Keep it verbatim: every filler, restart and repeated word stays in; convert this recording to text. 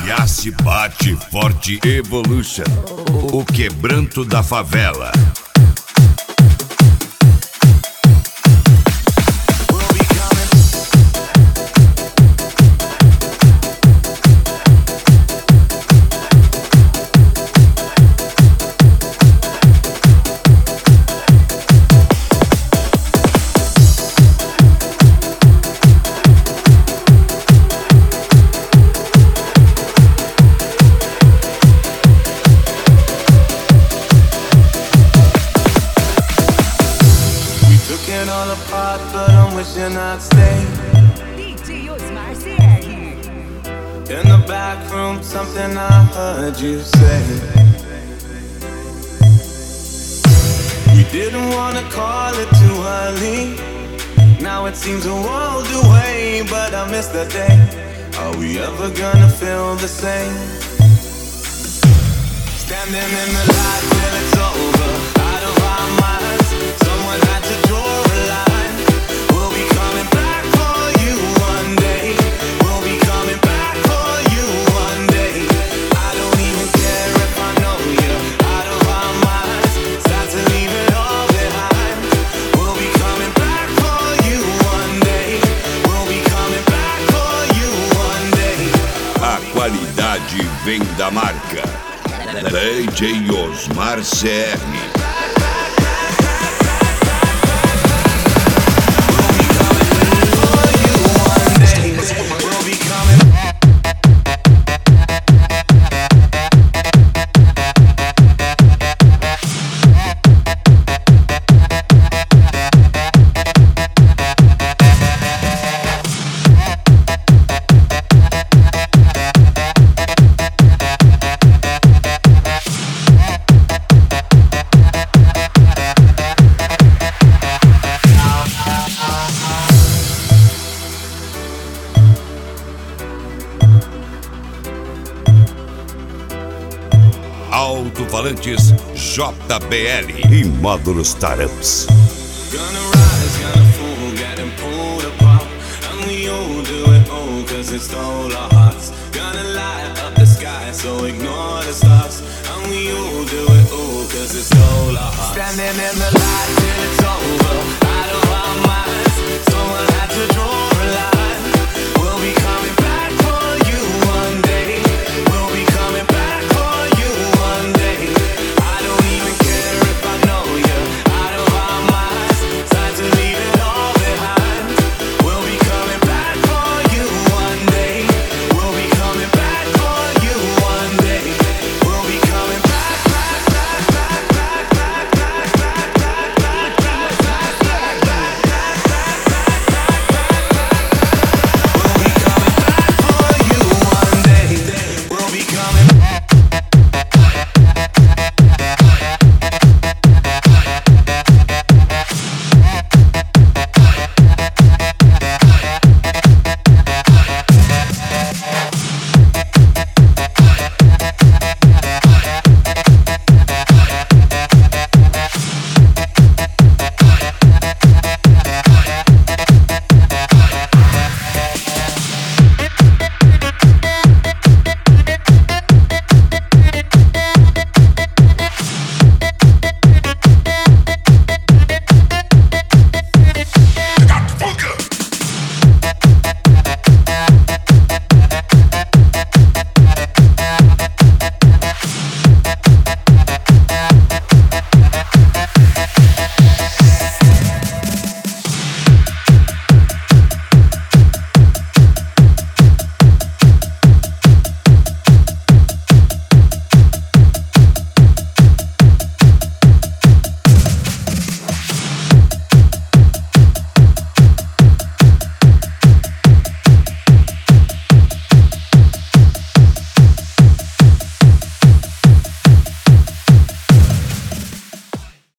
Yace bate forte Evolution, o quebranto da favela. All apart, but I'm wishing I'd stay. D J Osmar C R. In the back room, something I heard you say. We didn't wanna call it too early. Now it seems a world away, but I miss the day. Are we ever gonna feel the same? Standing in the light till it's over, out of our minds. Someone had to draw a line. We'll be coming back for you one day. We'll be coming back for you one day. I don't even care if I know you're out of our minds. It's time to leave it all behind. We'll be coming back for you one day. We'll be coming back for you one day. A qualidade vem da marca D J Osmar C R. Alto-falantes J B L e módulos Taramps. Gonna rise, gonna fall, getting pulled apart. And we all do it all cause it stole our hearts. Gonna light up the sky, so ignore the stars. And we all do it all cause it stole our hearts. Standing in the light till it's over.